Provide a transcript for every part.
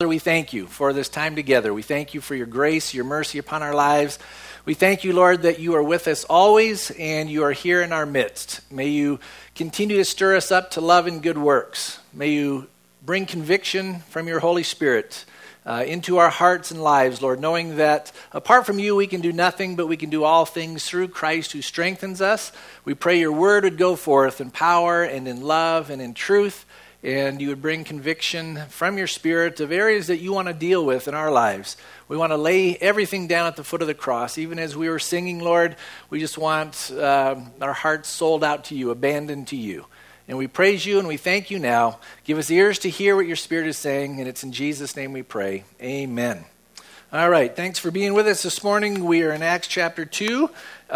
we thank you for this time together. We thank you for your grace, your mercy upon our lives. We thank you, Lord, that you are with us always and you are here in our midst. May you continue to stir us up to love and good works. May you bring conviction from your Holy Spirit into our hearts and lives, Lord, knowing that apart from you we can do nothing, but we can do all things through Christ who strengthens us. We pray your word would go forth in power and in love and in truth, and you would bring conviction from your Spirit of areas that you want to deal with in our lives. We want to lay everything down at the foot of the cross. Even as we were singing, Lord, we just want our hearts sold out to you, abandoned to you. And we praise you and we thank you now. Give us ears to hear what your Spirit is saying, and it's in Jesus' name we pray. Amen. All right, thanks for being with us this morning. We are in Acts chapter 2.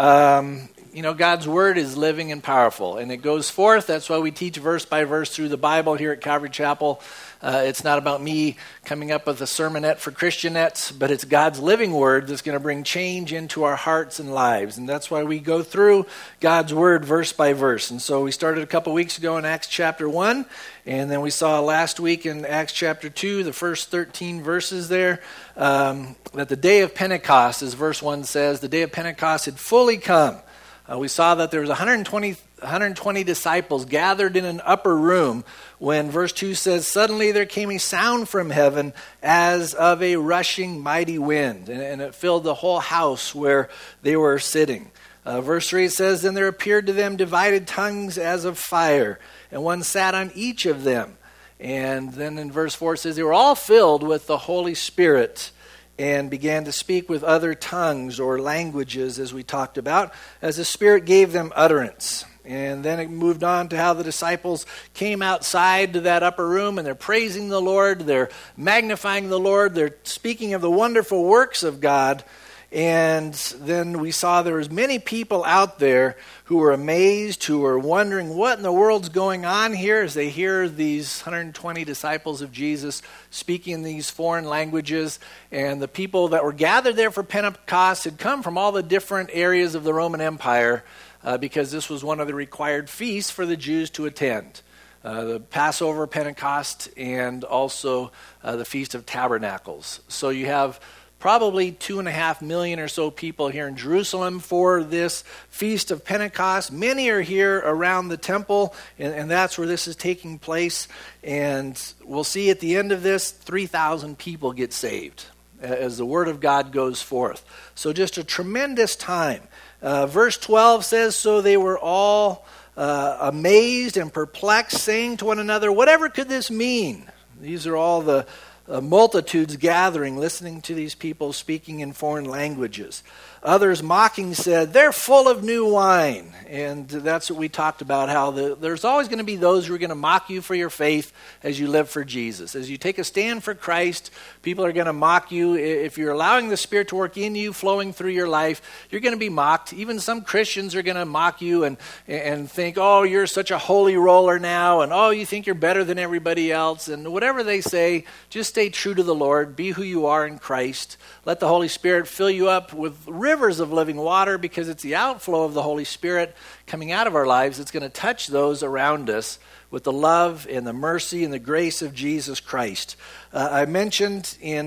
God's word is living and powerful, and it goes forth. That's why we teach verse by verse through the Bible here at Calvary Chapel. It's not about me coming up with a sermonette for Christianettes, but it's God's living word that's going to bring change into our hearts and lives. And that's why we go through God's word verse by verse. And so we started a couple weeks ago in Acts chapter 1, and then we saw last week in Acts chapter 2, the first 13 verses there, that the day of Pentecost, as verse 1 says, the day of Pentecost had fully come. We saw that there was 120 disciples gathered in an upper room when verse 2 says, suddenly there came a sound from heaven as of a rushing mighty wind, and it filled the whole house where they were sitting. Verse 3 says, then there appeared to them divided tongues as of fire, and one sat on each of them. And then in verse 4 it says, they were all filled with the Holy Spirit and began to speak with other tongues or languages, as we talked about, as the Spirit gave them utterance. And then it moved on to how the disciples came outside to that upper room, and they're praising the Lord, they're magnifying the Lord, they're speaking of the wonderful works of God. And then we saw there was many people out there who were amazed, who were wondering what in the world's going on here as they hear these 120 disciples of Jesus speaking in these foreign languages. And the people that were gathered there for Pentecost had come from all the different areas of the Roman Empire because this was one of the required feasts for the Jews to attend. The Passover, Pentecost, and also the Feast of Tabernacles. So you have probably 2.5 million or so people here in Jerusalem for this Feast of Pentecost. Many are here around the temple, and that's where this is taking place. And we'll see at the end of this, 3,000 people get saved as the Word of God goes forth. So just a tremendous time. Verse 12 says, so they were all amazed and perplexed, saying to one another, whatever could this mean? These are all the multitudes gathering, listening to these people speaking in foreign languages. Others mocking said, they're full of new wine. And that's what we talked about, how there's always going to be those who are going to mock you for your faith as you live for Jesus. As you take a stand for Christ, people are going to mock you. If you're allowing the Spirit to work in you, flowing through your life, you're going to be mocked. Even some Christians are going to mock you and think, oh, you're such a holy roller now, and oh, you think you're better than everybody else. And whatever they say, just stay true to the Lord. Be who you are in Christ. Let the Holy Spirit fill you up with rivers of living water, because it's the outflow of the Holy Spirit coming out of our lives that's going to touch those around us with the love and the mercy and the grace of Jesus Christ. I mentioned in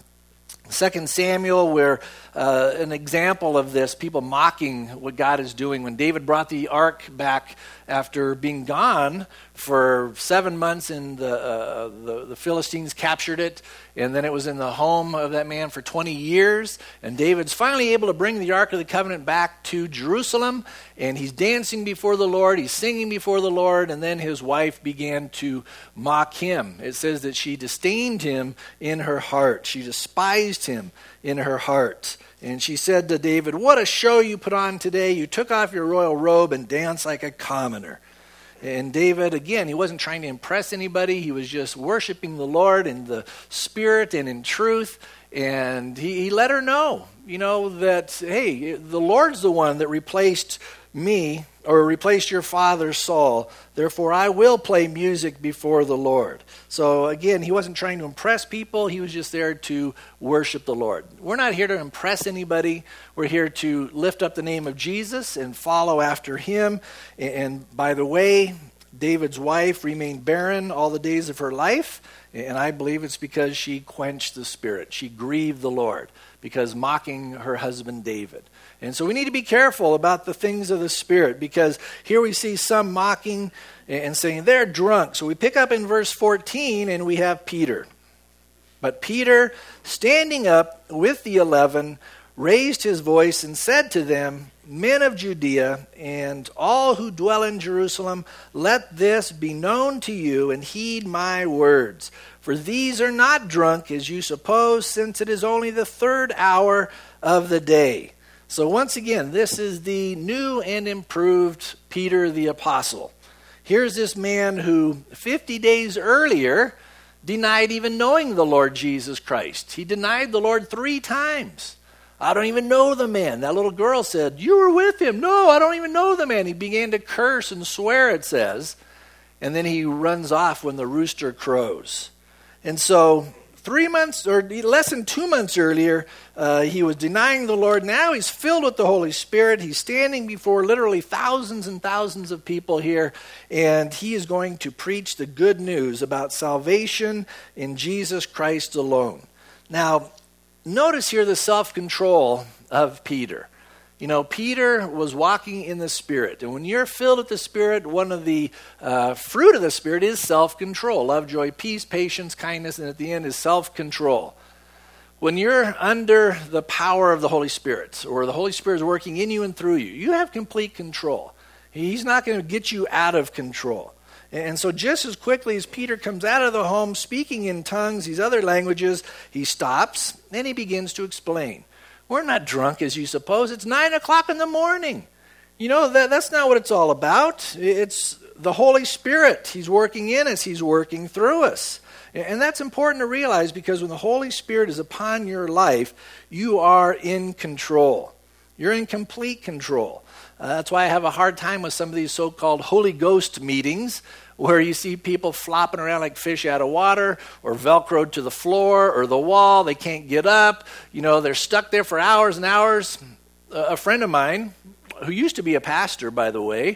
2 Samuel where an example of this, people mocking what God is doing. When David brought the ark back after being gone for 7 months, and the Philistines captured it, and then it was in the home of that man for 20 years, and David's finally able to bring the Ark of the Covenant back to Jerusalem, and he's dancing before the Lord, he's singing before the Lord, and then his wife began to mock him. It says that she disdained him in her heart. She despised him in her heart. And she said to David, what a show you put on today. You took off your royal robe and danced like a commoner. And David, again, he wasn't trying to impress anybody. He was just worshiping the Lord in the Spirit and in truth. And he let her know, that, hey, the Lord's the one that replaced me, or replaced your father Saul. Therefore, I will play music before the Lord. So again, he wasn't trying to impress people. He was just there to worship the Lord. We're not here to impress anybody. We're here to lift up the name of Jesus and follow after him. And by the way, David's wife remained barren all the days of her life, and I believe it's because she quenched the Spirit. She grieved the Lord because mocking her husband David. And so we need to be careful about the things of the Spirit, because here we see some mocking and saying they're drunk. So we pick up in verse 14 and we have Peter. But Peter, standing up with the 11, raised his voice and said to them, "Men of Judea and all who dwell in Jerusalem, let this be known to you and heed my words. For these are not drunk as you suppose, since it is only the 3rd hour of the day." So once again, this is the new and improved Peter the Apostle. Here's this man who 50 days earlier denied even knowing the Lord Jesus Christ. He denied the Lord 3 times. "I don't even know the man." That little girl said, "You were with him." "No, I don't even know the man." He began to curse and swear, it says. And then he runs off when the rooster crows. And so 3 months, or less than 2 months earlier, he was denying the Lord. Now he's filled with the Holy Spirit. He's standing before literally thousands and thousands of people here, and he is going to preach the good news about salvation in Jesus Christ alone. Now, notice here the self-control of Peter. You know, Peter was walking in the Spirit. And when you're filled with the Spirit, one of the fruit of the Spirit is self-control. Love, joy, peace, patience, kindness, and at the end is self-control. When you're under the power of the Holy Spirit, or the Holy Spirit is working in you and through you, you have complete control. He's not going to get you out of control. And so just as quickly as Peter comes out of the home speaking in tongues, these other languages, he stops and he begins to explain. We're not drunk as you suppose. It's 9 o'clock in the morning. You know, that's not what it's all about. It's the Holy Spirit. He's working in us. He's working through us. And that's important to realize, because when the Holy Spirit is upon your life, you are in control. You're in complete control. That's why I have a hard time with some of these so-called Holy Ghost meetings, where you see people flopping around like fish out of water, or Velcroed to the floor or the wall. They can't get up. You know, they're stuck there for hours and hours. A friend of mine, who used to be a pastor, by the way,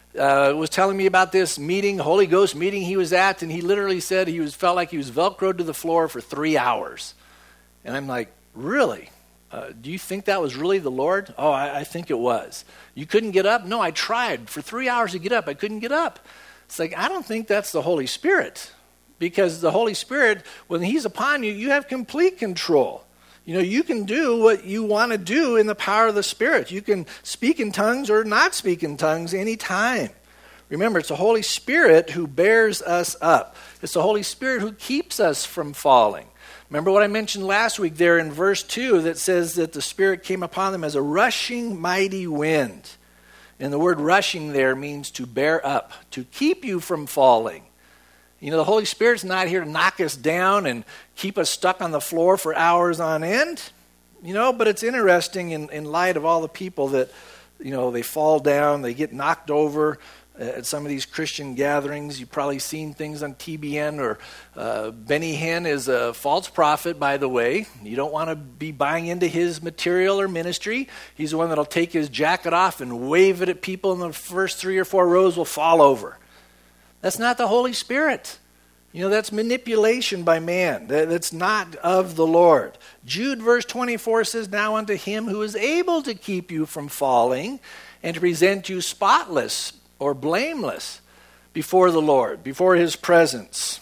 was telling me about this meeting, Holy Ghost meeting he was at, and he literally said felt like he was Velcroed to the floor for 3 hours. And I'm like, really? Do you think that was really the Lord? Oh, I think it was. You couldn't get up? No, I tried for 3 hours to get up. I couldn't get up. It's like, I don't think that's the Holy Spirit, because the Holy Spirit, when he's upon you, you have complete control. You know, you can do what you want to do in the power of the Spirit. You can speak in tongues or not speak in tongues anytime. Remember, it's the Holy Spirit who bears us up. It's the Holy Spirit who keeps us from falling. Remember what I mentioned last week there in verse 2 that says that the Spirit came upon them as a rushing mighty wind. And the word rushing there means to bear up, to keep you from falling. You know, the Holy Spirit's not here to knock us down and keep us stuck on the floor for hours on end. You know, but it's interesting in light of all the people that, you know, they fall down, they get knocked over at some of these Christian gatherings. You've probably seen things on TBN, or Benny Hinn is a false prophet, by the way. You don't want to be buying into his material or ministry. He's the one that'll take his jacket off and wave it at people, and the first 3 or 4 rows will fall over. That's not the Holy Spirit. You know, that's manipulation by man. That's not of the Lord. Jude verse 24 says, "Now unto him who is able to keep you from falling and to present you spotless or blameless before the Lord, before his presence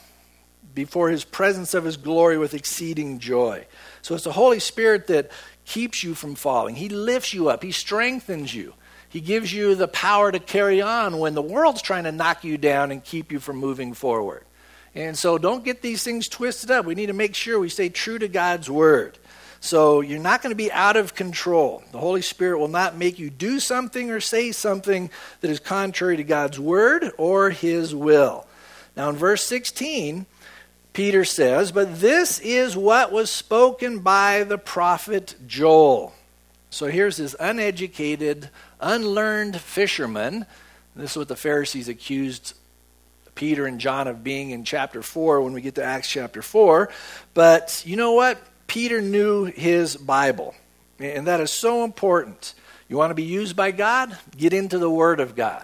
of his glory with exceeding joy." So it's the Holy Spirit that keeps you from falling. He lifts you up. He strengthens you. He gives you the power to carry on when the world's trying to knock you down and keep you from moving forward. And so don't get these things twisted up. We need to make sure we stay true to God's word. So you're not going to be out of control. The Holy Spirit will not make you do something or say something that is contrary to God's word or his will. Now in verse 16, Peter says, "But this is what was spoken by the prophet Joel." So here's this uneducated, unlearned fisherman. This is what the Pharisees accused Peter and John of being in chapter 4 when we get to Acts chapter 4. But you know what? Peter knew his Bible, and that is so important. You want to be used by God? Get into the Word of God,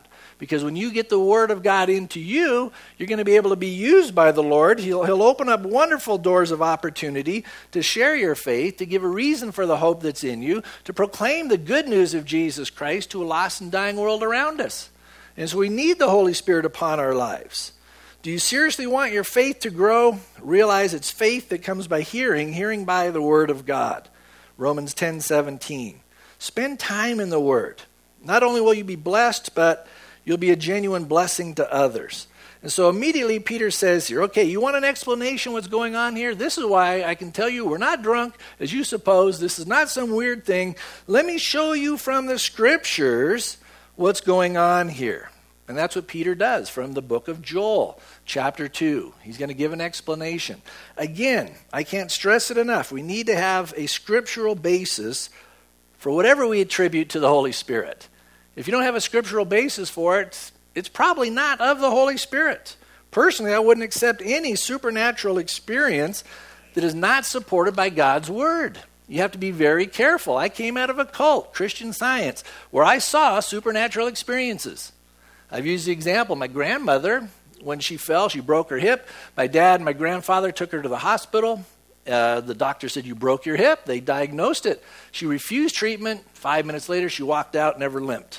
Because when you get the Word of God into you, you're going to be able to be used by the Lord. He'll open up wonderful doors of opportunity to share your faith, to give a reason for the hope that's in you, to proclaim the good news of Jesus Christ to a lost and dying world around us. And so we need the Holy Spirit upon our lives. Do you seriously want your faith to grow? Realize it's faith that comes by hearing, hearing by the Word of God. Romans 10:17. Spend time in the Word. Not only will you be blessed, but you'll be a genuine blessing to others. And so immediately Peter says here, okay, you want an explanation what's going on here? This is why I can tell you we're not drunk, as you suppose. This is not some weird thing. Let me show you from the Scriptures what's going on here. And that's what Peter does from the book of Joel, chapter 2. He's going to give an explanation. Again, I can't stress it enough. We need to have a scriptural basis for whatever we attribute to the Holy Spirit. If you don't have a scriptural basis for it, it's probably not of the Holy Spirit. Personally, I wouldn't accept any supernatural experience that is not supported by God's Word. You have to be very careful. I came out of a cult, Christian Science, where I saw supernatural experiences. I've used the example, my grandmother, when she fell, she broke her hip. My dad and my grandfather took her to the hospital. The doctor said, you broke your hip. They diagnosed it. She refused treatment. 5 minutes later, she walked out, never limped.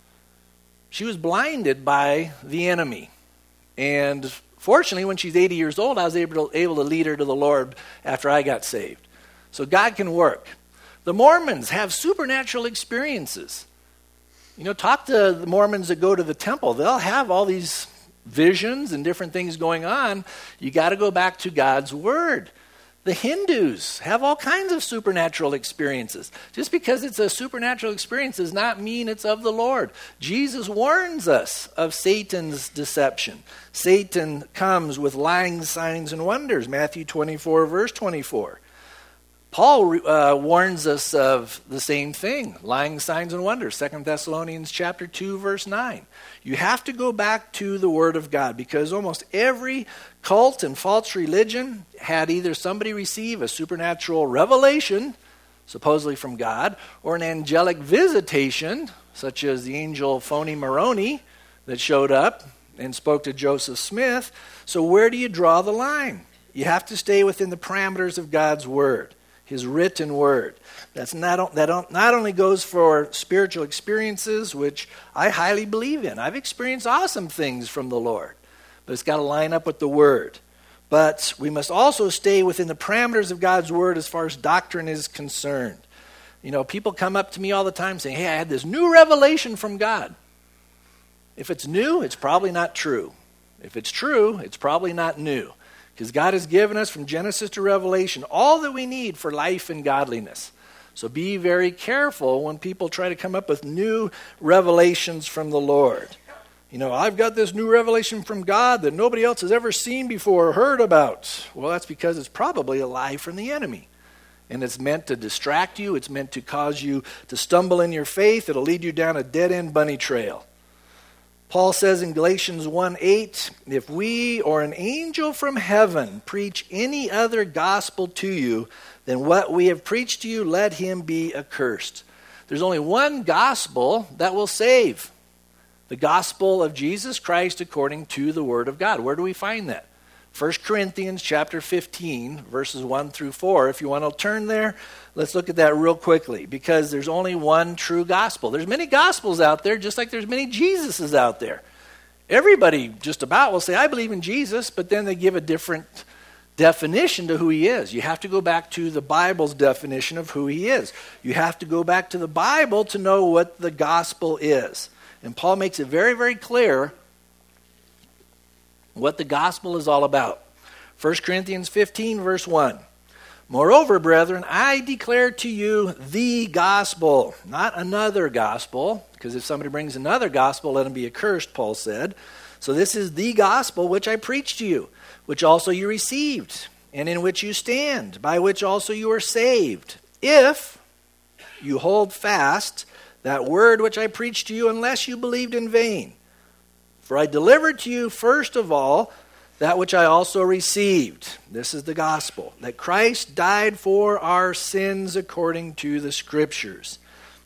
She was blinded by the enemy. And fortunately, when she's 80 years old, I was able to lead her to the Lord after I got saved. So God can work. The Mormons have supernatural experiences. You know, talk to the Mormons that go to the temple. They'll have all these visions and different things going on. You got to go back to God's Word. The Hindus have all kinds of supernatural experiences. Just because it's a supernatural experience does not mean it's of the Lord. Jesus warns us of Satan's deception. Satan comes with lying signs and wonders. Matthew 24, verse 24. Paul warns us of the same thing, lying signs and wonders, 2 Thessalonians chapter 2, verse 9. You have to go back to the Word of God because almost every cult and false religion had either somebody receive a supernatural revelation, supposedly from God, or an angelic visitation, such as the angel Phony Moroni that showed up and spoke to Joseph Smith. So where do you draw the line? You have to stay within the parameters of God's Word. His written Word. That not only goes for spiritual experiences, which I highly believe in. I've experienced awesome things from the Lord, but it's got to line up with the Word. But we must also stay within the parameters of God's Word as far as doctrine is concerned. You know, people come up to me all the time saying, hey, I had this new revelation from God. If it's new, it's probably not true. If it's true, it's probably not new. Because God has given us from Genesis to Revelation all that we need for life and godliness. So be very careful when people try to come up with new revelations from the Lord. You know, I've got this new revelation from God that nobody else has ever seen before or heard about. Well, that's because it's probably a lie from the enemy. And it's meant to distract you. It's meant to cause you to stumble in your faith. It'll lead you down a dead-end bunny trail. Paul says in Galatians 1:8, if we or an angel from heaven preach any other gospel to you than what we have preached to you, let him be accursed. There's only one gospel that will save. The gospel of Jesus Christ according to the Word of God. Where do we find that? 1 Corinthians chapter 15, verses 1 through 4. If you want to turn there, let's look at that real quickly, because there's only one true gospel. There's many gospels out there, just like there's many Jesuses out there. Everybody just about will say, I believe in Jesus, but then they give a different definition to who he is. You have to go back to the Bible's definition of who he is. You have to go back to the Bible to know what the gospel is. And Paul makes it very, very clear what the gospel is all about. 1 Corinthians 15, verse 1. Moreover, brethren, I declare to you the gospel, not another gospel, because if somebody brings another gospel, let him be accursed, Paul said. So this is the gospel which I preached to you, which also you received, and in which you stand, by which also you are saved, if you hold fast that word which I preached to you, unless you believed in vain. For I delivered to you first of all that which I also received. This is the gospel, that Christ died for our sins according to the Scriptures.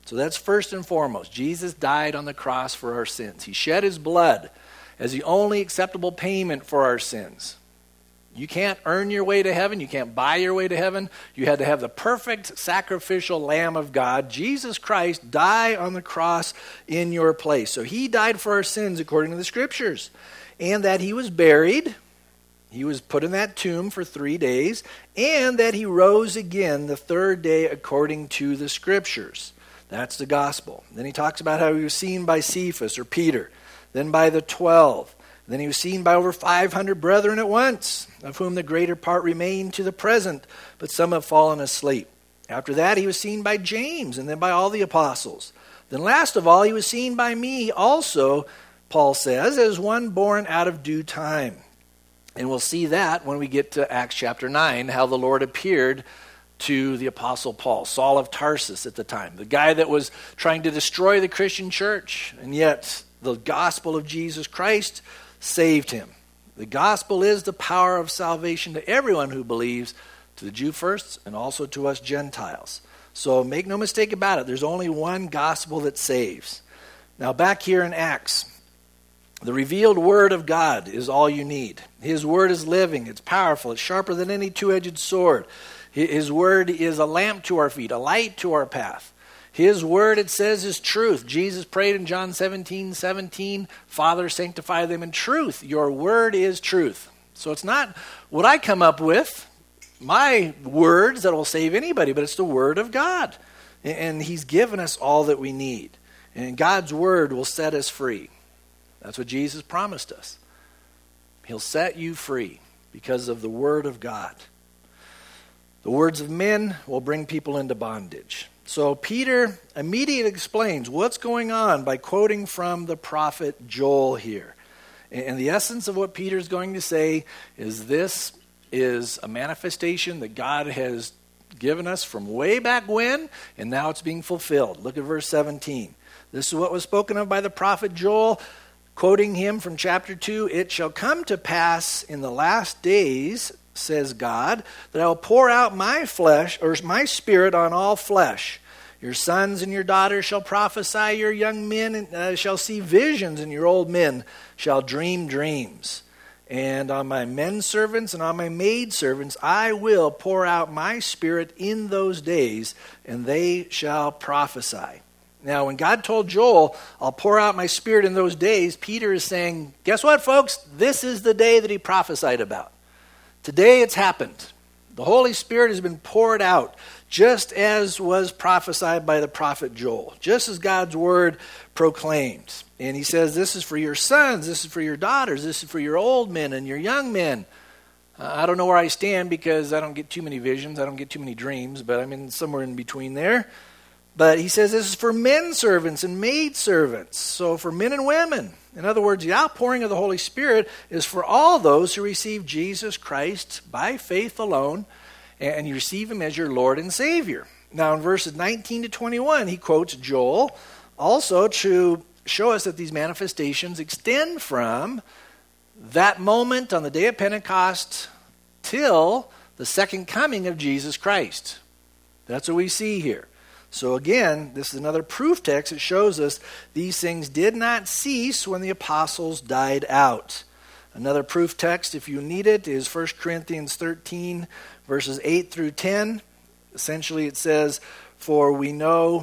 So that's first and foremost. Jesus died on the cross for our sins. He shed his blood as the only acceptable payment for our sins. You can't earn your way to heaven. You can't buy your way to heaven. You had to have the perfect sacrificial Lamb of God, Jesus Christ, die on the cross in your place. So he died for our sins according to the Scriptures. And that he was buried. He was put in that tomb for 3 days. And that he rose again the third day according to the Scriptures. That's the gospel. Then he talks about how he was seen by Cephas or Peter. Then by the 12. Then he was seen by over 500 brethren at once, of whom the greater part remain to the present, but some have fallen asleep. After that he was seen by James, and then by all the apostles. Then last of all he was seen by me also, Paul says, as one born out of due time. And we'll see that when we get to Acts chapter 9, how the Lord appeared to the apostle Paul, Saul of Tarsus at the time, the guy that was trying to destroy the Christian church, and yet the gospel of Jesus Christ saved him. The gospel is the power of salvation to everyone who believes, to the Jew first and also to us Gentiles. So make no mistake about it, there's only one gospel that saves. Now back here in Acts, the revealed word of God is all you need. His word is living, it's powerful, it's sharper than any two-edged sword. His word is a lamp to our feet, a light to our path. His word, it says, is truth. Jesus prayed in John 17:17, Father, sanctify them in truth. Your word is truth. So it's not what I come up with, my words that will save anybody, but it's the word of God. And he's given us all that we need. And God's word will set us free. That's what Jesus promised us. He'll set you free because of the word of God. The words of men will bring people into bondage. So Peter immediately explains what's going on by quoting from the prophet Joel here. And the essence of what Peter's going to say is this is a manifestation that God has given us from way back when, and now it's being fulfilled. Look at verse 17. This is what was spoken of by the prophet Joel, quoting him from chapter 2. It shall come to pass in the last days, says God, that I will pour out my flesh, or my spirit on all flesh. Your sons and your daughters shall prophesy, your young men shall see visions, and your old men shall dream dreams. And on my men servants and on my maid servants I will pour out my spirit in those days, and they shall prophesy. Now, when God told Joel, I'll pour out my spirit in those days, Peter is saying, guess what, folks? This is the day that he prophesied about. Today it's happened. The Holy Spirit has been poured out, just as was prophesied by the prophet Joel, just as God's word proclaimed. And he says, this is for your sons, this is for your daughters, this is for your old men and your young men. I don't know where I stand because I don't get too many visions, I don't get too many dreams, but I'm in somewhere in between there. But he says this is for men servants and maid servants, so for men and women. In other words, the outpouring of the Holy Spirit is for all those who receive Jesus Christ by faith alone, and you receive him as your Lord and Savior. Now in verses 19 to 21, he quotes Joel also to show us that these manifestations extend from that moment on the day of Pentecost till the second coming of Jesus Christ. That's what we see here. So again, this is another proof text that shows us these things did not cease when the apostles died out. Another proof text, if you need it, is 1 Corinthians 13, verses 8 through 10. Essentially it says, for we know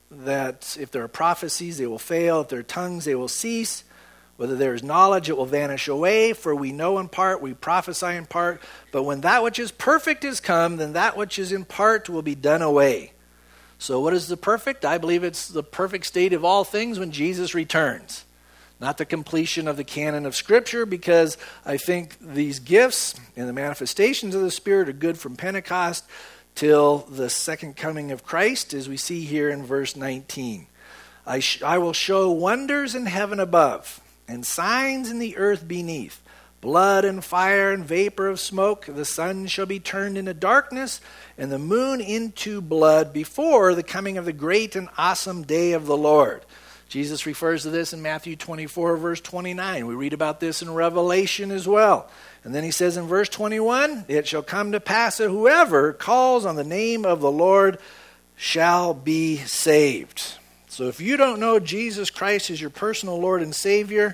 that if there are prophecies, they will fail. If there are tongues, they will cease. Whether there is knowledge, it will vanish away. For we know in part, we prophesy in part. But when that which is perfect is come, then that which is in part will be done away. So what is the perfect? I believe it's the perfect state of all things when Jesus returns. Not the completion of the canon of Scripture, because I think these gifts and the manifestations of the Spirit are good from Pentecost till the second coming of Christ, as we see here in verse 19. I will show wonders in heaven above, and signs in the earth beneath, blood and fire and vapor of smoke. The sun shall be turned into darkness, and the moon into blood before the coming of the great and awesome day of the Lord. Jesus refers to this in Matthew 24, verse 29. We read about this in Revelation as well. And then he says in verse 21, it shall come to pass that whoever calls on the name of the Lord shall be saved. So if you don't know Jesus Christ as your personal Lord and Savior,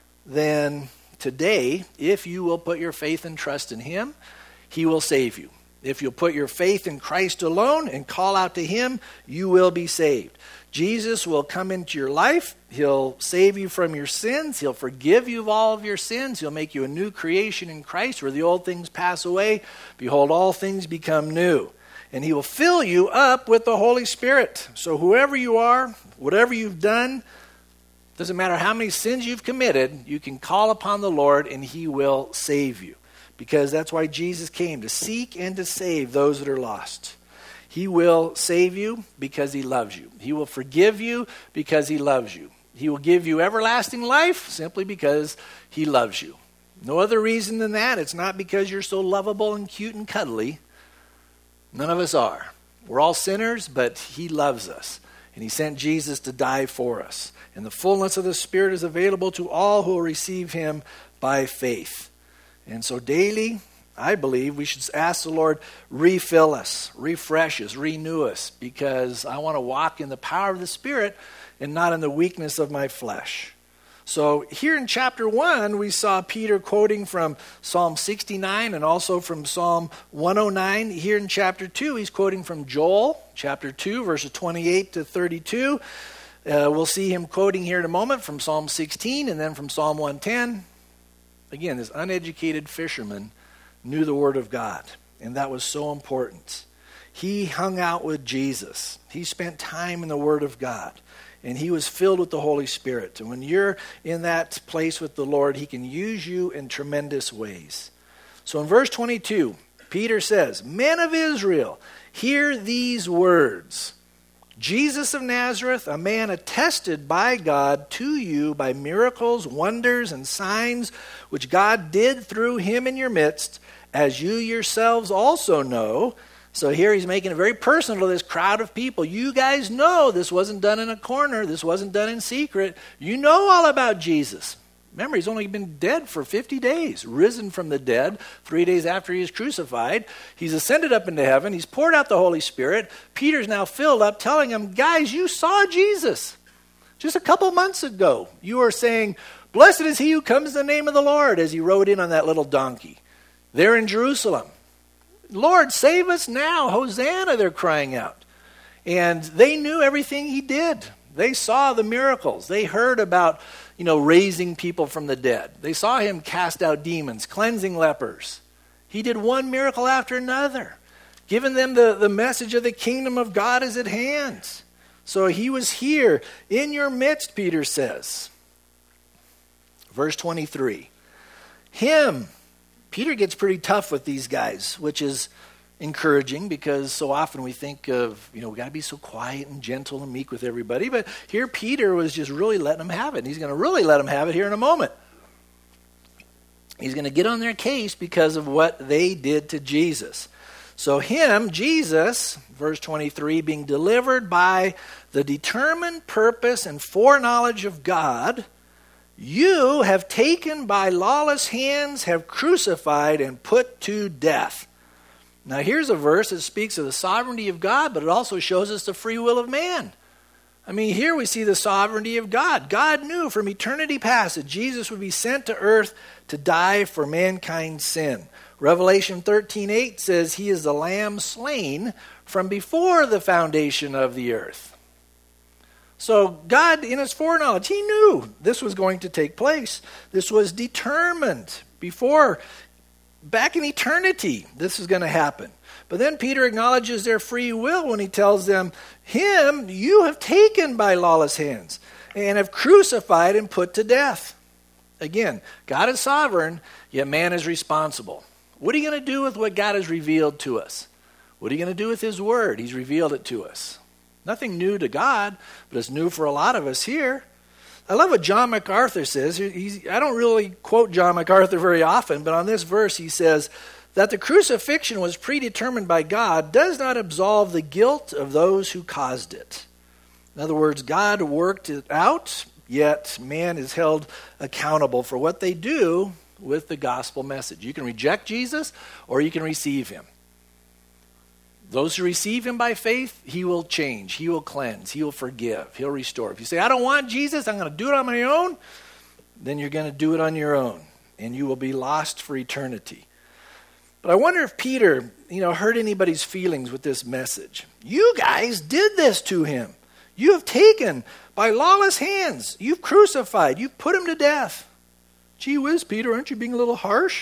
then today, if you will put your faith and trust in Him, He will save you. If you'll put your faith in Christ alone and call out to Him, you will be saved. Jesus will come into your life. He'll save you from your sins. He'll forgive you of all of your sins. He'll make you a new creation in Christ, where the old things pass away. Behold, all things become new. And He will fill you up with the Holy Spirit. So whoever you are, whatever you've done, doesn't matter how many sins you've committed, you can call upon the Lord and He will save you. Because that's why Jesus came, to seek and to save those that are lost. He will save you because He loves you. He will forgive you because He loves you. He will give you everlasting life simply because He loves you. No other reason than that. It's not because you're so lovable and cute and cuddly. None of us are. We're all sinners, but He loves us. And He sent Jesus to die for us. And the fullness of the Spirit is available to all who will receive Him by faith. And so daily, I believe we should ask the Lord, refill us, refresh us, renew us, because I want to walk in the power of the Spirit and not in the weakness of my flesh. So here in chapter 1, we saw Peter quoting from Psalm 69 and also from Psalm 109. Here in chapter 2, he's quoting from Joel, chapter 2, verses 28 to 32. We'll see him quoting here in a moment from Psalm 16 and then from Psalm 110. Again, this uneducated fisherman knew the Word of God, and that was so important. He hung out with Jesus. He spent time in the Word of God. And he was filled with the Holy Spirit. And when you're in that place with the Lord, He can use you in tremendous ways. So in verse 22, Peter says, "Men of Israel, hear these words. Jesus of Nazareth, a man attested by God to you by miracles, wonders, and signs, which God did through Him in your midst, as you yourselves also know." So here he's making it very personal to this crowd of people. You guys know this wasn't done in a corner. This wasn't done in secret. You know all about Jesus. Remember, He's only been dead for 50 days, risen from the dead 3 days after He was crucified. He's ascended up into heaven. He's poured out the Holy Spirit. Peter's now filled up, telling them, guys, you saw Jesus just a couple months ago. You were saying, "Blessed is he who comes in the name of the Lord," as He rode in on that little donkey there in Jerusalem. "Lord, save us now. Hosanna," they're crying out. And they knew everything He did. They saw the miracles. They heard about, raising people from the dead. They saw Him cast out demons, cleansing lepers. He did one miracle after another, giving them the message of the kingdom of God is at hand. So He was here in your midst, Peter says. Verse 23. Peter gets pretty tough with these guys, which is encouraging because so often we think of, we got to be so quiet and gentle and meek with everybody. But here Peter was just really letting them have it. And he's going to really let them have it here in a moment. He's going to get on their case because of what they did to Jesus. So Jesus, verse 23, being delivered by the determined purpose and foreknowledge of God, you have taken by lawless hands, have crucified and put to death. Now here's a verse that speaks of the sovereignty of God, but it also shows us the free will of man. Here we see the sovereignty of God. God knew from eternity past that Jesus would be sent to earth to die for mankind's sin. Revelation 13:8 says He is the Lamb slain from before the foundation of the earth. So God, in His foreknowledge, He knew this was going to take place. This was determined before, back in eternity, this is going to happen. But then Peter acknowledges their free will when he tells them, Him you have taken by lawless hands and have crucified and put to death. Again, God is sovereign, yet man is responsible. What are you going to do with what God has revealed to us? What are you going to do with His word? He's revealed it to us. Nothing new to God, but it's new for a lot of us here. I love what John MacArthur says. I don't really quote John MacArthur very often, but on this verse he says that the crucifixion was predetermined by God does not absolve the guilt of those who caused it. In other words, God worked it out, yet man is held accountable for what they do with the gospel message. You can reject Jesus or you can receive Him. Those who receive him by faith, he will change, he will cleanse, he will forgive, he'll restore. If you say, I don't want Jesus, I'm going to do it on my own, then you're going to do it on your own, and you will be lost for eternity. But I wonder if Peter, hurt anybody's feelings with this message. You guys did this to him. You have taken by lawless hands. You've crucified. You've put him to death. Gee whiz, Peter, aren't you being a little harsh?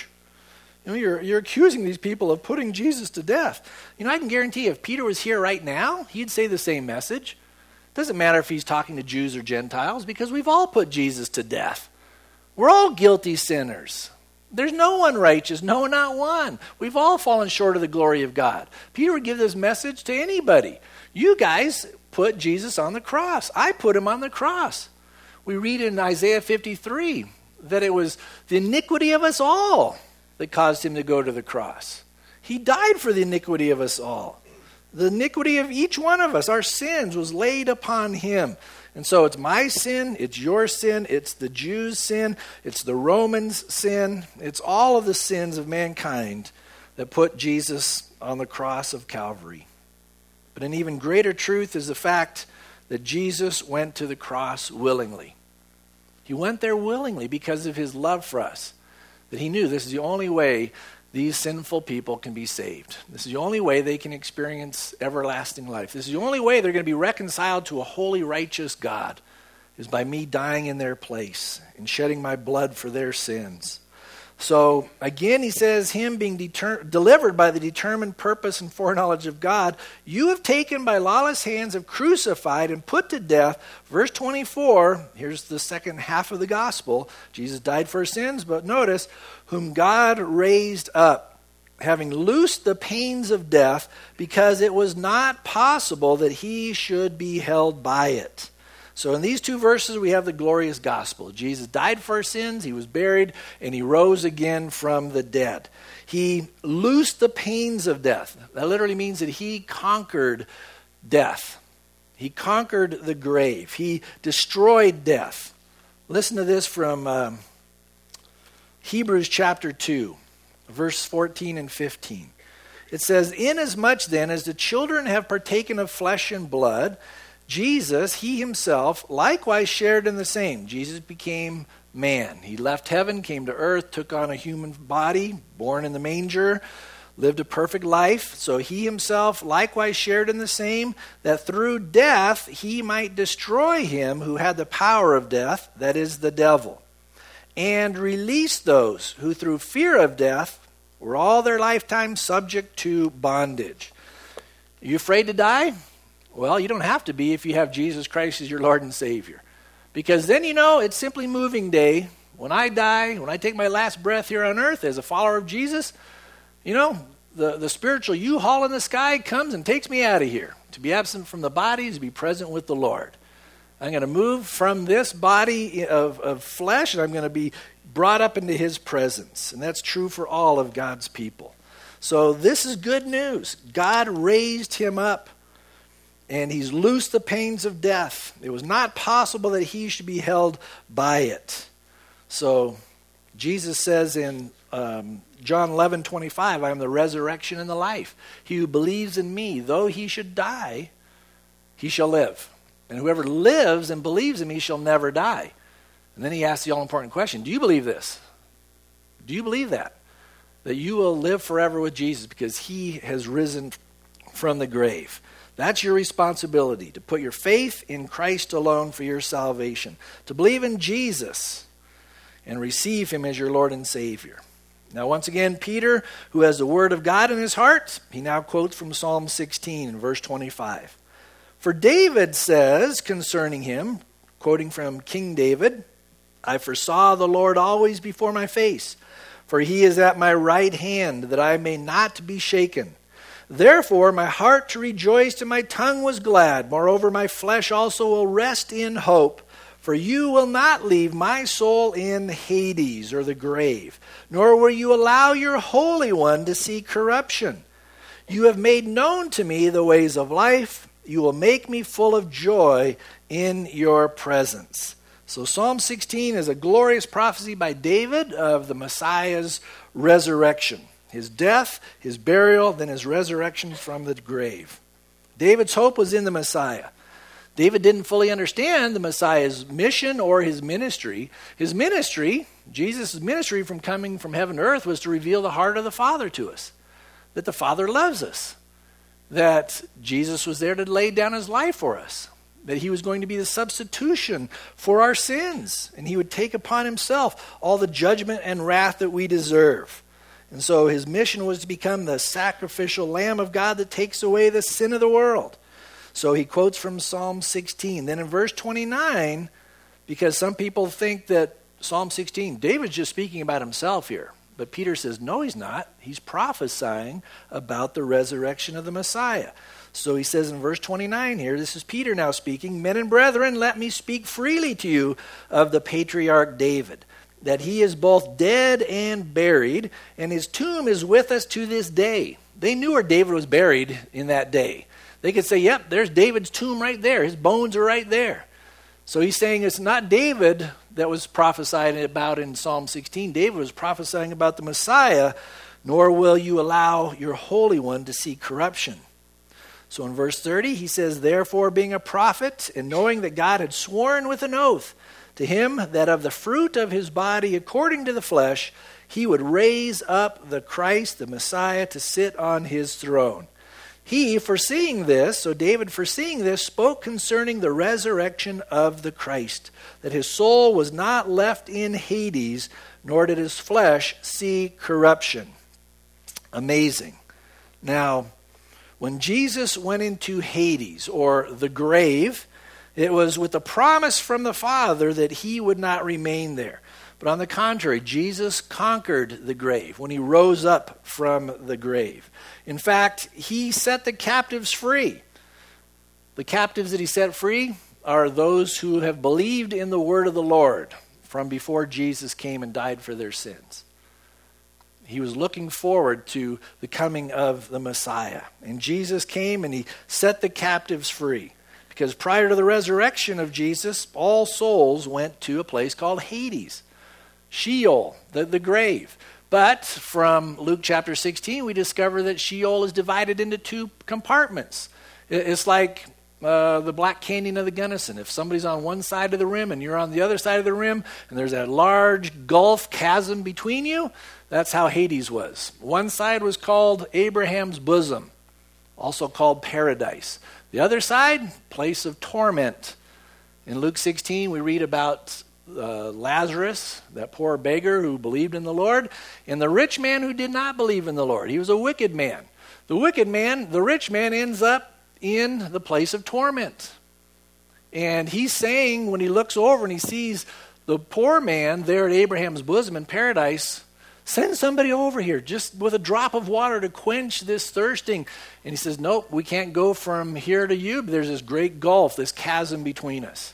You're accusing these people of putting Jesus to death. I can guarantee you, if Peter was here right now, he'd say the same message. It doesn't matter if he's talking to Jews or Gentiles, because we've all put Jesus to death. We're all guilty sinners. There's no one righteous, no, not one. We've all fallen short of the glory of God. Peter would give this message to anybody. You guys put Jesus on the cross. I put him on the cross. We read in Isaiah 53 that it was the iniquity of us all that caused him to go to the cross. He died for the iniquity of us all. The iniquity of each one of us, our sins, was laid upon him. And so it's my sin, it's your sin, it's the Jews' sin, it's the Romans' sin, it's all of the sins of mankind that put Jesus on the cross of Calvary. But an even greater truth is the fact that Jesus went to the cross willingly. He went there willingly because of his love for us. That he knew this is the only way these sinful people can be saved. This is the only way they can experience everlasting life. This is the only way they're going to be reconciled to a holy, righteous God, is by me dying in their place and shedding my blood for their sins. So, again, he says, him being delivered by the determined purpose and foreknowledge of God, you have taken by lawless hands, have crucified and put to death. Verse 24, here's the second half of the gospel. Jesus died for sins, but notice, whom God raised up, having loosed the pains of death, because it was not possible that he should be held by it. So in these two verses, we have the glorious gospel. Jesus died for our sins, he was buried, and he rose again from the dead. He loosed the pains of death. That literally means that he conquered death. He conquered the grave. He destroyed death. Listen to this from Hebrews chapter 2, verse 14 and 15. It says, inasmuch then as the children have partaken of flesh and blood, Jesus, he himself, likewise shared in the same. Jesus became man. He left heaven, came to earth, took on a human body, born in the manger, lived a perfect life. So he himself likewise shared in the same, that through death he might destroy him who had the power of death, that is the devil, and release those who through fear of death were all their lifetime subject to bondage. Are you afraid to die? Well, you don't have to be if you have Jesus Christ as your Lord and Savior. Because then it's simply moving day. When I die, when I take my last breath here on earth as a follower of Jesus, the spiritual U-Haul in the sky comes and takes me out of here. To be absent from the body is to be present with the Lord. I'm going to move from this body of flesh, and I'm going to be brought up into his presence. And that's true for all of God's people. So this is good news. God raised him up. And he's loosed the pains of death. It was not possible that he should be held by it. So Jesus says in John 11:25, I am the resurrection and the life. He who believes in me, though he should die, he shall live. And whoever lives and believes in me shall never die. And then he asks the all-important question, do you believe this? Do you believe that? That you will live forever with Jesus because he has risen from the grave. That's your responsibility, to put your faith in Christ alone for your salvation, to believe in Jesus and receive him as your Lord and Savior. Now, once again, Peter, who has the word of God in his heart, he now quotes from Psalm 16, verse 25. For David says concerning him, quoting from King David, I foresaw the Lord always before my face, for he is at my right hand, that I may not be shaken. Therefore my heart rejoiced and my tongue was glad. Moreover, my flesh also will rest in hope. For you will not leave my soul in Hades, or the grave, nor will you allow your Holy One to see corruption. You have made known to me the ways of life. You will make me full of joy in your presence. So Psalm 16 is a glorious prophecy by David of the Messiah's resurrection. his death, his burial, then his resurrection from the grave. David's hope was in the Messiah. David didn't fully understand the Messiah's mission or his ministry. His ministry, Jesus' ministry from coming from heaven to earth, was to reveal the heart of the Father to us, that the Father loves us, that Jesus was there to lay down his life for us, that he was going to be the substitution for our sins, and he would take upon himself all the judgment and wrath that we deserve. And so his mission was to become the sacrificial Lamb of God that takes away the sin of the world. So he quotes from Psalm 16. Then in verse 29, because some people think that Psalm 16, David's just speaking about himself here. But Peter says, no, he's not. He's prophesying about the resurrection of the Messiah. So he says in verse 29 here, this is Peter now speaking, "Men and brethren, let me speak freely to you of the patriarch David, that he is both dead and buried, and his tomb is with us to this day." They knew where David was buried in that day. They could say, yep, there's David's tomb right there. His bones are right there. So he's saying it's not David that was prophesied about in Psalm 16. David was prophesying about the Messiah, "Nor will you allow your Holy One to see corruption." So in verse 30, he says, "Therefore, being a prophet, and knowing that God had sworn with an oath to him that of the fruit of his body according to the flesh, he would raise up the Christ, the Messiah, to sit on his throne. He, foreseeing this," so David foreseeing this, "spoke concerning the resurrection of the Christ, that his soul was not left in Hades, nor did his flesh see corruption." Amazing. Now, when Jesus went into Hades, or the grave, it was with the promise from the Father that he would not remain there. But on the contrary, Jesus conquered the grave when he rose up from the grave. In fact, he set the captives free. The captives that he set free are those who have believed in the word of the Lord from before Jesus came and died for their sins. He was looking forward to the coming of the Messiah. And Jesus came and he set the captives free. Because prior to the resurrection of Jesus, all souls went to a place called Hades, Sheol, the grave. But from Luke chapter 16, we discover that Sheol is divided into two compartments. It's like the Black Canyon of the Gunnison. If somebody's on one side of the rim and you're on the other side of the rim, and there's that large gulf chasm between you, that's how Hades was. One side was called Abraham's bosom, also called paradise. The other side, place of torment. In Luke 16, we read about Lazarus, that poor beggar who believed in the Lord, and the rich man who did not believe in the Lord. He was a wicked man. The rich man ends up in the place of torment. And he's saying, when he looks over and he sees the poor man there at Abraham's bosom in paradise, "Send somebody over here just with a drop of water to quench this thirsting." And he says, "Nope, we can't go from here to you. There's this great gulf, this chasm between us."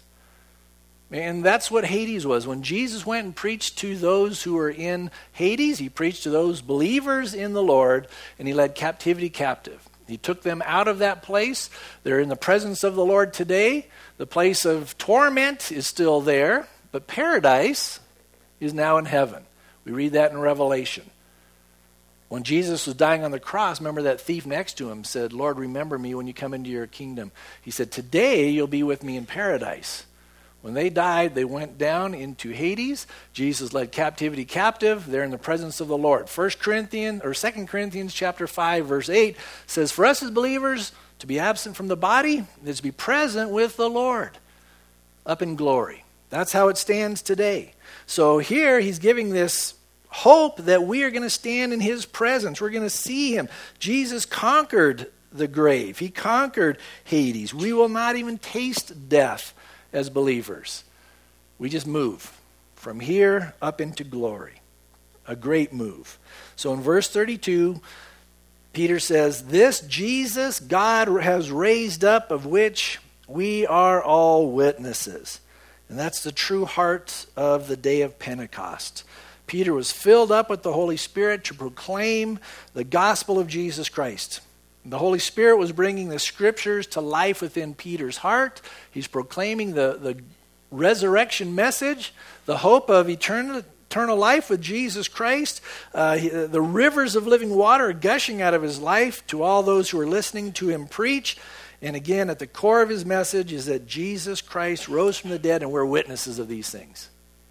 And that's what Hades was. When Jesus went and preached to those who were in Hades, he preached to those believers in the Lord, and he led captivity captive. He took them out of that place. They're in the presence of the Lord today. The place of torment is still there, but paradise is now in heaven. We read that in Revelation. When Jesus was dying on the cross, remember that thief next to him said, "Lord, remember me when you come into your kingdom." He said, "Today you'll be with me in paradise." When they died, they went down into Hades. Jesus led captivity captive. They're in the presence of the Lord. 2 Corinthians chapter 5, verse 8 says, "For us as believers, to be absent from the body is to be present with the Lord up in glory." That's how it stands today. So here he's giving this hope that we are going to stand in his presence. We're going to see him. Jesus conquered the grave. He conquered Hades. We will not even taste death as believers. We just move from here up into glory. A great move. So in verse 32, Peter says, "This Jesus God has raised up, of which we are all witnesses." And that's the true heart of the day of Pentecost. Peter was filled up with the Holy Spirit to proclaim the gospel of Jesus Christ. The Holy Spirit was bringing the scriptures to life within Peter's heart. He's proclaiming the resurrection message, the hope of eternal eternal life with Jesus Christ. The rivers of living water are gushing out of his life to all those who are listening to him preach. And again, at the core of his message is that Jesus Christ rose from the dead, and we're witnesses of these things.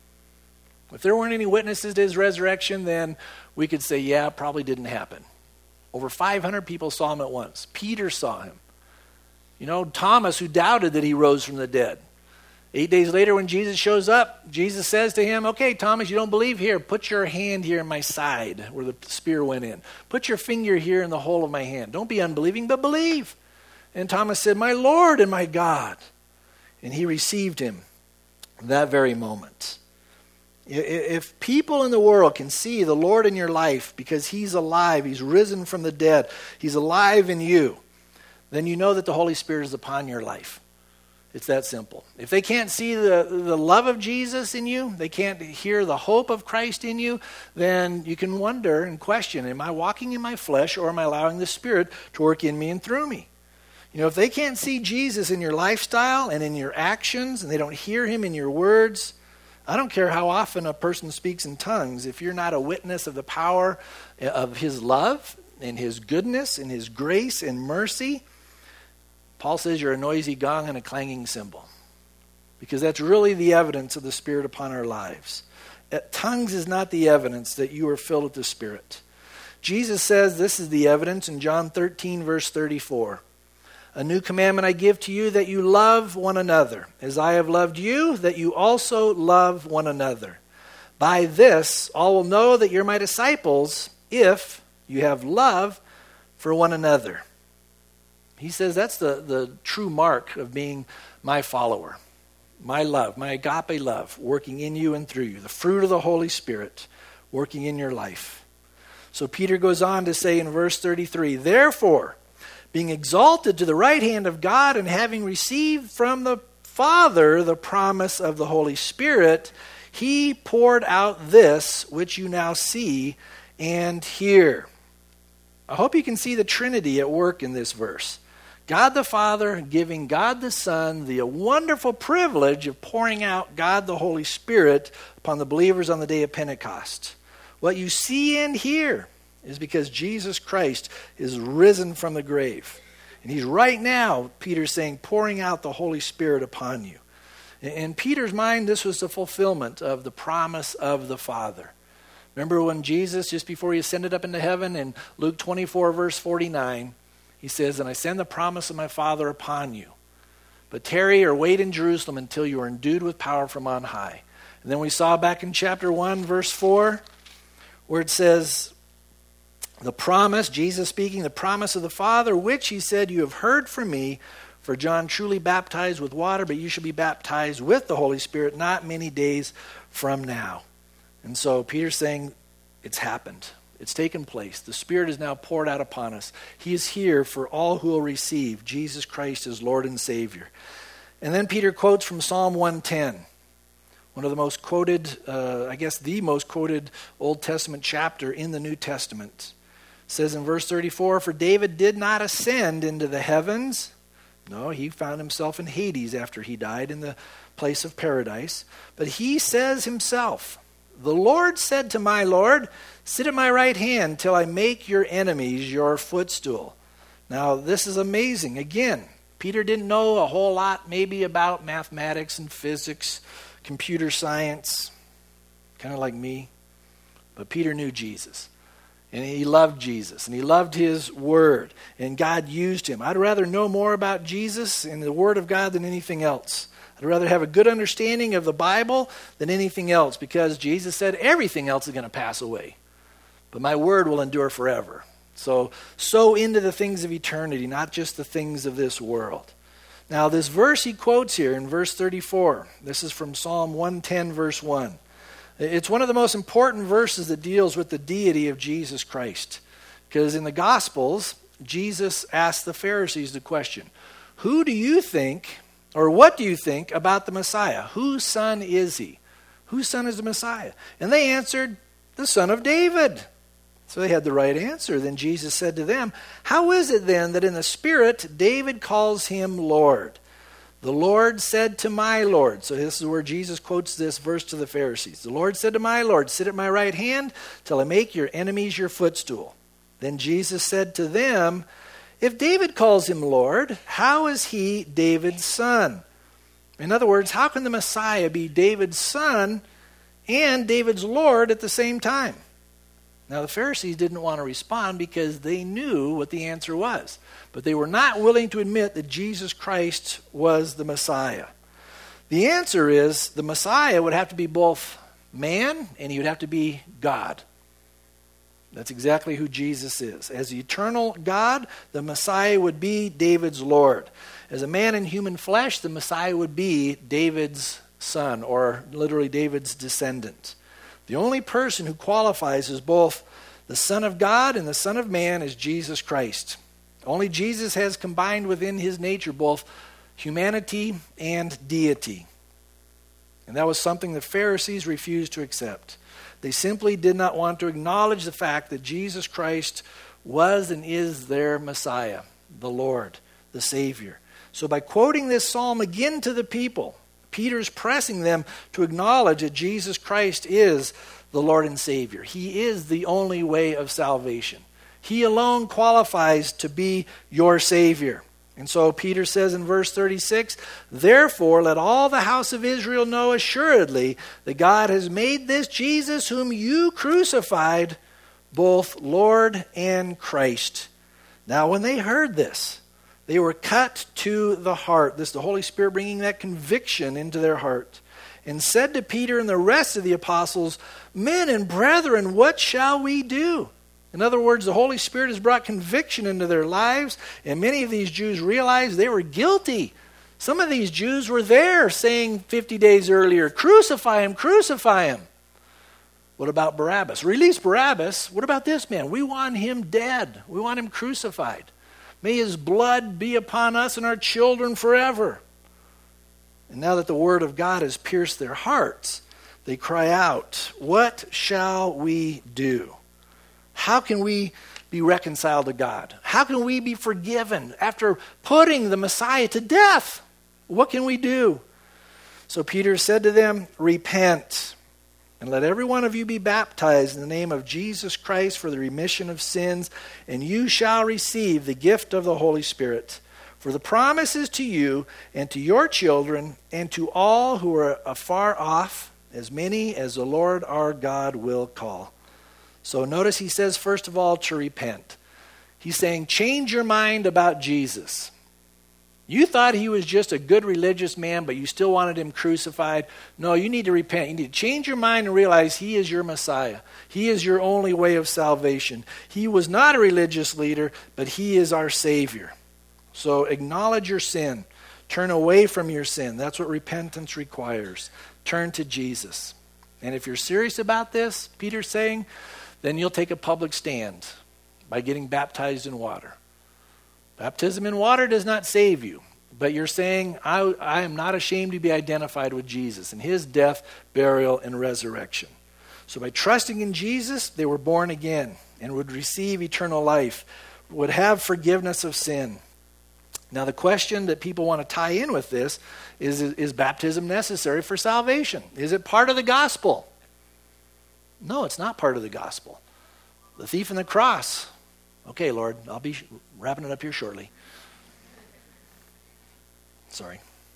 If there weren't any witnesses to his resurrection, then we could say, yeah, it probably didn't happen. Over 500 people saw him at once. Peter saw him. Thomas, who doubted that he rose from the dead. 8 days later, when Jesus shows up, Jesus says to him, okay, Thomas, you don't believe? Here, put your hand here in my side where the spear went in. Put your finger here in the hole of my hand. Don't be unbelieving, but believe. And Thomas said, my Lord and my God. And he received him that very moment. If people in the world can see the Lord in your life because he's alive, he's risen from the dead, he's alive in you, then you know that the Holy Spirit is upon your life. It's that simple. If they can't see the love of Jesus in you, they can't hear the hope of Christ in you, then you can wonder and question, am I walking in my flesh, or am I allowing the Spirit to work in me and through me? If they can't see Jesus in your lifestyle and in your actions, and they don't hear him in your words, I don't care how often a person speaks in tongues, if you're not a witness of the power of his love and his goodness and his grace and mercy, Paul says you're a noisy gong and a clanging cymbal, because that's really the evidence of the Spirit upon our lives. Tongues is not the evidence that you are filled with the Spirit. Jesus says this is the evidence in John 13, verse 34. A new commandment I give to you, that you love one another. As I have loved you, that you also love one another. By this, all will know that you're my disciples, if you have love for one another. He says that's the true mark of being my follower. My love, my agape love, working in you and through you. The fruit of the Holy Spirit working in your life. So Peter goes on to say in verse 33, therefore, being exalted to the right hand of God, and having received from the Father the promise of the Holy Spirit, he poured out this which you now see and hear. I hope you can see the Trinity at work in this verse. God the Father giving God the Son the wonderful privilege of pouring out God the Holy Spirit upon the believers on the day of Pentecost. What you see and hear is because Jesus Christ is risen from the grave. And he's right now, Peter's saying, pouring out the Holy Spirit upon you. In Peter's mind, this was the fulfillment of the promise of the Father. Remember when Jesus, just before he ascended up into heaven, in Luke 24, verse 49, he says, and I send the promise of my Father upon you. But tarry or wait in Jerusalem until you are endued with power from on high. And then we saw back in chapter 1, verse 4, where it says, the promise, Jesus speaking, the promise of the Father, which he said, you have heard from me, for John truly baptized with water, but you shall be baptized with the Holy Spirit not many days from now. And so Peter's saying, it's happened. It's taken place. The Spirit is now poured out upon us. He is here for all who will receive Jesus Christ as Lord and Savior. And then Peter quotes from Psalm 110, one of the most quoted, the most quoted Old Testament chapter in the New Testament. It says in verse 34, for David did not ascend into the heavens. No, he found himself in Hades after he died, in the place of paradise. But he says himself, the Lord said to my Lord, sit at my right hand till I make your enemies your footstool. Now, this is amazing. Again, Peter didn't know a whole lot maybe about mathematics and physics, computer science, kind of like me. But Peter knew Jesus. And he loved Jesus. And he loved his word. And God used him. I'd rather know more about Jesus and the word of God than anything else. I'd rather have a good understanding of the Bible than anything else, because Jesus said everything else is going to pass away. But my word will endure forever. So into the things of eternity, not just the things of this world. Now, this verse he quotes here in verse 34, this is from Psalm 110, verse 1. It's one of the most important verses that deals with the deity of Jesus Christ. Because in the Gospels, Jesus asked the Pharisees the question, who do you think, or what do you think about the Messiah? Whose son is he? Whose son is the Messiah? And they answered, the son of David. So they had the right answer. Then Jesus said to them, how is it then that in the Spirit David calls him Lord? The Lord said to my Lord. So this is where Jesus quotes this verse to the Pharisees. The Lord said to my Lord, sit at my right hand till I make your enemies your footstool. Then Jesus said to them, if David calls him Lord, how is he David's son? In other words, how can the Messiah be David's son and David's Lord at the same time? Now, the Pharisees didn't want to respond because they knew what the answer was. But they were not willing to admit that Jesus Christ was the Messiah. The answer is the Messiah would have to be both man and he would have to be God. That's exactly who Jesus is. As the eternal God, the Messiah would be David's Lord. As a man in human flesh, the Messiah would be David's son, or literally David's descendant. The only person who qualifies as both the Son of God and the Son of Man is Jesus Christ. Only Jesus has combined within his nature both humanity and deity. And that was something the Pharisees refused to accept. They simply did not want to acknowledge the fact that Jesus Christ was and is their Messiah, the Lord, the Savior. So by quoting this psalm again to the people, Peter's pressing them to acknowledge that Jesus Christ is the Lord and Savior. He is the only way of salvation. He alone qualifies to be your Savior. And so Peter says in verse 36, therefore let all the house of Israel know assuredly that God has made this Jesus whom you crucified both Lord and Christ. Now when they heard this, they were cut to the heart. This is the Holy Spirit bringing that conviction into their heart. And said to Peter and the rest of the apostles, men and brethren, what shall we do? In other words, the Holy Spirit has brought conviction into their lives, and many of these Jews realized they were guilty. Some of these Jews were there saying 50 days earlier, crucify him, crucify him. What about Barabbas? Release Barabbas. What about this man? We want him dead. We want him crucified. May his blood be upon us and our children forever. And now that the word of God has pierced their hearts, they cry out, what shall we do? How can we be reconciled to God? How can we be forgiven after putting the Messiah to death? What can we do? So Peter said to them, repent, and let every one of you be baptized in the name of Jesus Christ for the remission of sins, and you shall receive the gift of the Holy Spirit. For the promise is to you and to your children and to all who are afar off, as many as the Lord our God will call. So notice he says, first of all, to repent. He's saying, change your mind about Jesus. You thought he was just a good religious man, but you still wanted him crucified. No, you need to repent. You need to change your mind and realize he is your Messiah. He is your only way of salvation. He was not a religious leader, but he is our Savior. So acknowledge your sin. Turn away from your sin. That's what repentance requires. Turn to Jesus. And if you're serious about this, Peter's saying, then you'll take a public stand by getting baptized in water. Baptism in water does not save you, but you're saying, I am not ashamed to be identified with Jesus and his death, burial, and resurrection. So by trusting in Jesus, they were born again and would receive eternal life, would have forgiveness of sin. Now the question that people want to tie in with this is baptism necessary for salvation? Is it part of the gospel? No, it's not part of the gospel. The thief on the cross. Okay, Lord, I'll be wrapping it up here shortly. Sorry.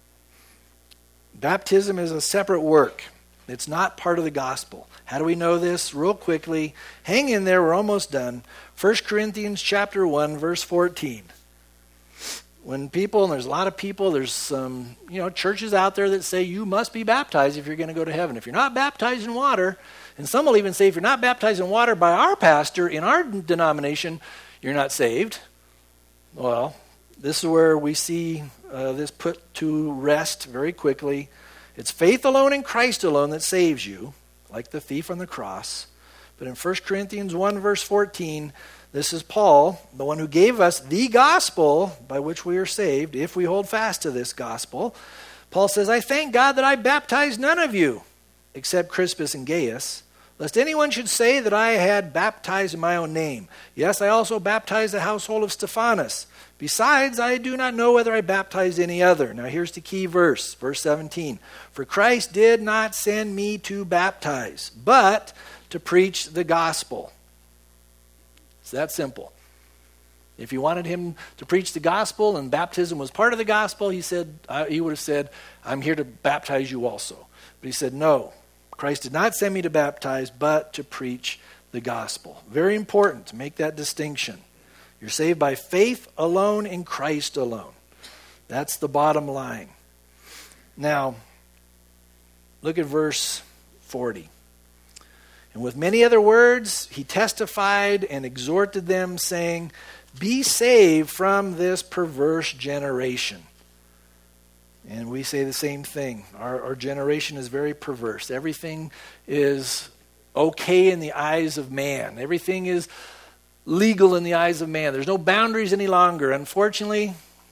Baptism is a separate work. It's not part of the gospel. How do we know this? Real quickly. Hang in there, we're almost done. 1 Corinthians chapter 1, verse 14. When people, and there's a lot of people, there's some, churches out there that say you must be baptized if you're going to go to heaven. If you're not baptized in water, and some will even say if you're not baptized in water by our pastor in our denomination, you're not saved. Well, this is where we see this put to rest very quickly. It's faith alone in Christ alone that saves you, like the thief on the cross. But in 1 Corinthians 1, verse 14, this is Paul, the one who gave us the gospel by which we are saved, if we hold fast to this gospel. Paul says, I thank God that I baptized none of you, except Crispus and Gaius, lest anyone should say that I had baptized in my own name. Yes, I also baptized the household of Stephanas. Besides, I do not know whether I baptized any other. Now here's the key verse, verse 17. For Christ did not send me to baptize, but to preach the gospel. It's that simple. If you wanted him to preach the gospel and baptism was part of the gospel, he would have said, I'm here to baptize you also. But he said, no, Christ did not send me to baptize, but to preach the gospel. Very important to make that distinction. You're saved by faith alone in Christ alone. That's the bottom line. Now, look at verse 40. And with many other words, he testified and exhorted them, saying, be saved from this perverse generation. And we say the same thing. Our generation is very perverse. Everything is okay in the eyes of man. Everything is legal in the eyes of man. There's no boundaries any longer. Unfortunately,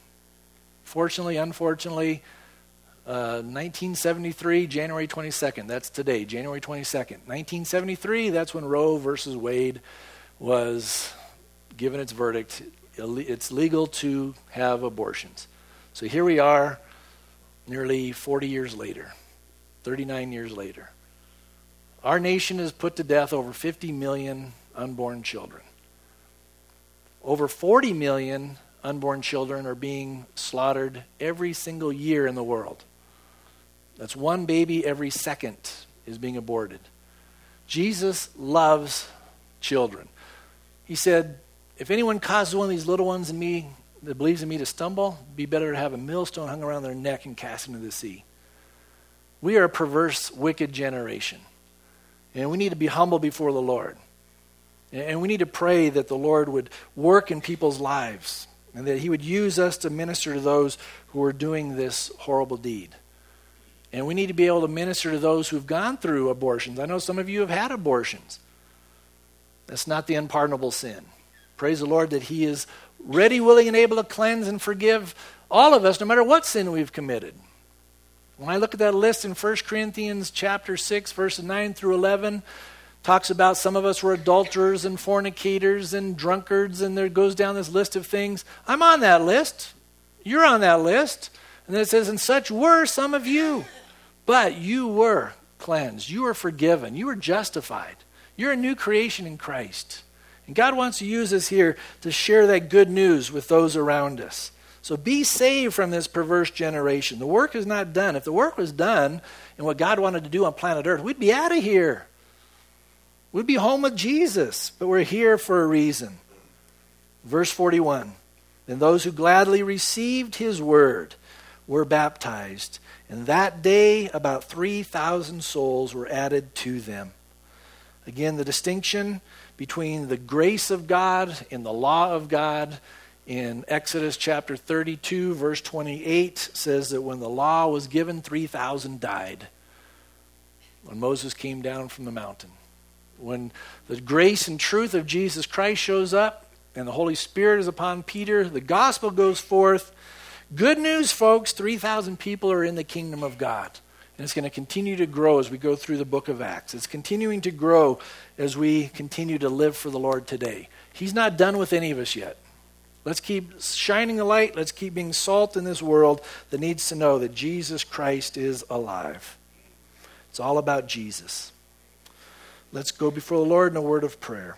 1973, January 22nd. That's today, January 22nd. 1973, that's when Roe versus Wade was given its verdict. It's legal to have abortions. So here we are, nearly 40 years later, 39 years later. Our nation has put to death over 50 million unborn children. Over 40 million unborn children are being slaughtered every single year in the world. That's one baby every second is being aborted. Jesus loves children. He said, if anyone causes one of these little ones in me that believes in me to stumble, it'd be better to have a millstone hung around their neck and cast into the sea. We are a perverse, wicked generation. And we need to be humble before the Lord. And we need to pray that the Lord would work in people's lives and that he would use us to minister to those who are doing this horrible deed. And we need to be able to minister to those who've gone through abortions. I know some of you have had abortions. That's not the unpardonable sin. Praise the Lord that he is ready, willing, and able to cleanse and forgive all of us, no matter what sin we've committed. When I look at that list in 1 Corinthians chapter 6, verses 9 through 11, talks about some of us were adulterers and fornicators and drunkards, and there goes down this list of things. I'm on that list. You're on that list. And then it says, and such were some of you. But you were cleansed. You were forgiven. You were justified. You're a new creation in Christ. And God wants to use us here to share that good news with those around us. So be saved from this perverse generation. The work is not done. If the work was done and what God wanted to do on planet Earth, we'd be out of here. We'd be home with Jesus. But we're here for a reason. Verse 41. Then those who gladly received his word were baptized. And that day about 3,000 souls were added to them. Again, the distinction between the grace of God and the law of God in Exodus chapter 32, verse 28 says that when the law was given, 3,000 died when Moses came down from the mountain. When the grace and truth of Jesus Christ shows up and the Holy Spirit is upon Peter, the gospel goes forth. Good news, folks, 3,000 people are in the kingdom of God. And it's going to continue to grow as we go through the book of Acts. It's continuing to grow as we continue to live for the Lord today. He's not done with any of us yet. Let's keep shining the light. Let's keep being salt in this world that needs to know that Jesus Christ is alive. It's all about Jesus. Let's go before the Lord in a word of prayer.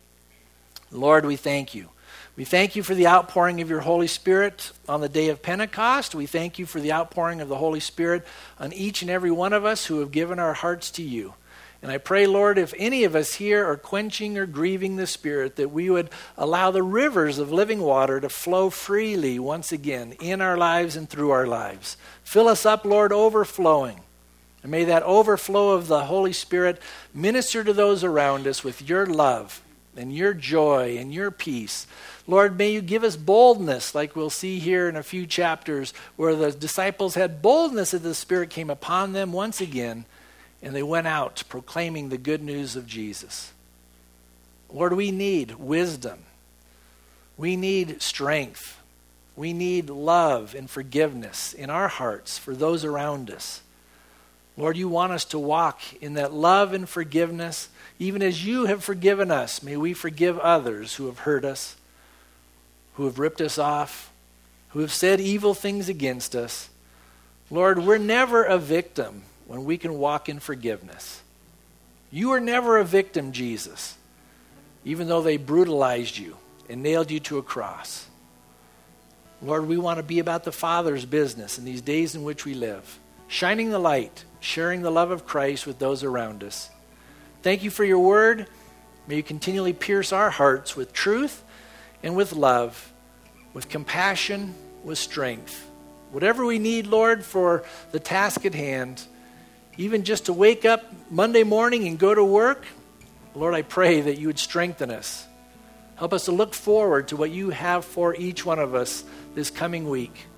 Lord, we thank you. We thank you for the outpouring of your Holy Spirit on the day of Pentecost. We thank you for the outpouring of the Holy Spirit on each and every one of us who have given our hearts to you. And I pray, Lord, if any of us here are quenching or grieving the Spirit, that we would allow the rivers of living water to flow freely once again in our lives and through our lives. Fill us up, Lord, overflowing. And may that overflow of the Holy Spirit minister to those around us with your love and your joy and your peace. Lord, may you give us boldness, like we'll see here in a few chapters, where the disciples had boldness as the Spirit came upon them once again, and they went out proclaiming the good news of Jesus. Lord, we need wisdom. We need strength. We need love and forgiveness in our hearts for those around us. Lord, you want us to walk in that love and forgiveness. Even as you have forgiven us, may we forgive others who have hurt us. who have ripped us off, who have said evil things against us. Lord, we're never a victim when we can walk in forgiveness. You are never a victim, Jesus, even though they brutalized you and nailed you to a cross. Lord, we want to be about the Father's business in these days in which we live, shining the light, sharing the love of Christ with those around us. Thank you for your word. May you continually pierce our hearts with truth and with love, with compassion, with strength. Whatever we need, Lord, for the task at hand, even just to wake up Monday morning and go to work, Lord, I pray that you would strengthen us. Help us to look forward to what you have for each one of us this coming week.